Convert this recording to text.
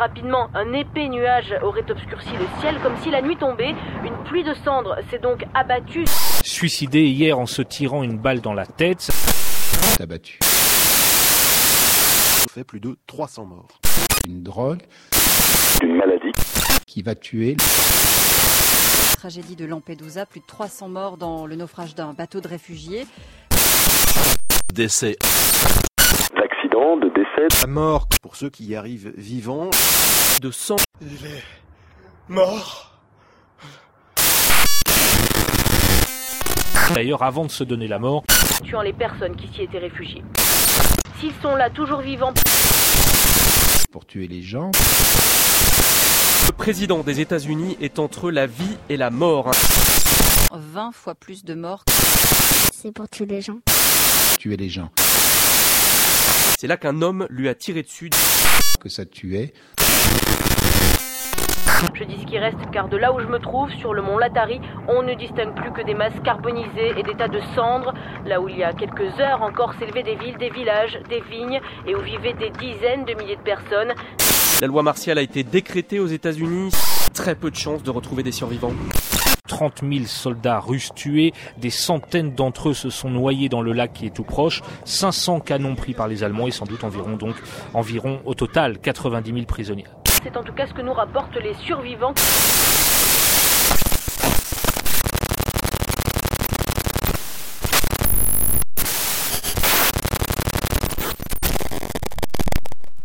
rapidement, un épais nuage aurait obscurci le ciel comme si la nuit tombait. Une pluie de cendres s'est donc abattue. Suicidé hier en se tirant une balle dans la tête. Abattu. Ça fait plus de 300 morts. Une drogue. Une maladie. Qui va tuer. Tragédie de Lampedusa, plus de 300 morts dans le naufrage d'un bateau de réfugiés. Décès. D'accident, de décès. La mort pour ceux qui y arrivent vivants. De sang. Il est mort. D'ailleurs, avant de se donner la mort, tuant les personnes qui s'y étaient réfugiées. S'ils sont là, toujours vivants. Pour tuer les gens. Le président des États-Unis est entre la vie et la mort. 20 fois plus de morts. C'est pour tuer les gens. Tuer les gens. C'est là qu'un homme lui a tiré dessus. Que ça tuait. Je dis ce qui reste car de là où je me trouve, sur le mont Latari, on ne distingue plus que des masses carbonisées et des tas de cendres. Là où il y a quelques heures encore s'élevaient des villes, des villages, des vignes et où vivaient des dizaines de milliers de personnes. La loi martiale a été décrétée aux États-Unis. Très peu de chances de retrouver des survivants. 30 000 soldats russes tués, des centaines d'entre eux se sont noyés dans le lac qui est tout proche, 500 canons pris par les Allemands et sans doute environ au total 90 000 prisonniers. C'est en tout cas ce que nous rapportent les survivants.